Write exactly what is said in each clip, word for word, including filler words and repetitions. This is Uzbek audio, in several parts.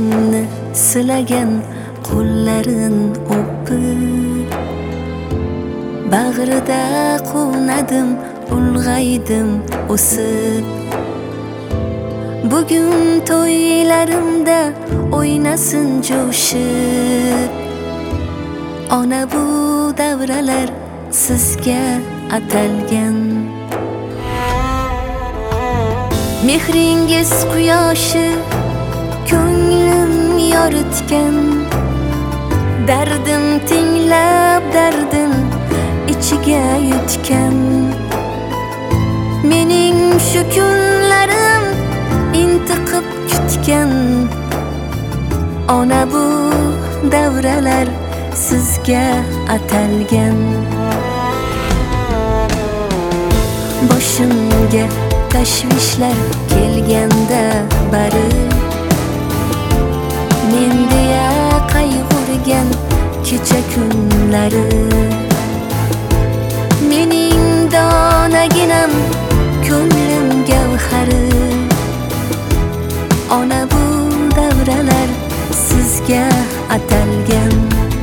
boshimni silagan qo'llarin o'pib, bag'rida quvnadim, ulg'aydim o'sib. Bugun to'ylarimda o'ynasin jo'shib. Ona, bu davralar sizga atalgan. Mehringiz quyoshi ko'nglim yoritgan. Dardim tinglab dardim ichiga yutgan. Mening shu kunlarim intiqib kutgan. Ona, bu davralar sizga atalgan. Boshimga tashvishlar kelganda bari, men deya qayg'urgan kecha kunlari. Mening donaginam, ko'nglim gavhari. Ona, bu davralar sizga atalgan.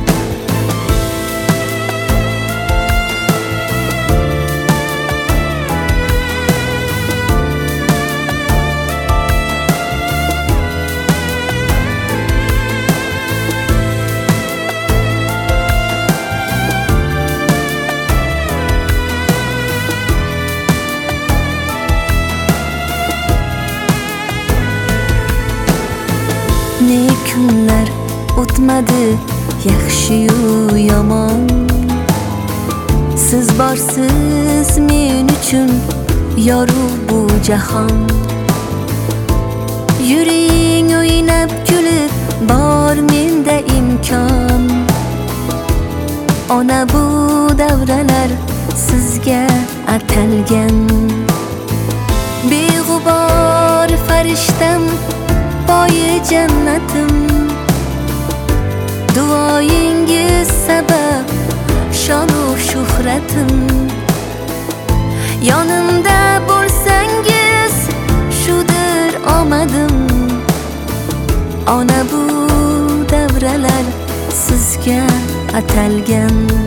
Ne kunlar o'tmadi, yaxshi-yu yomon. Siz borsiz men uchun yorug' bu jahon. Yuring o'ynab kulib, bor menda imkon. Ona, bu davralar sizga atalgan. Beg'ubor farishtam, poyi jannatim. Duoyingiz sabab shon-u shuhratim. Yonimda bo'lsangiz shudir omadim. Ona, bu davralar sizga atalgan.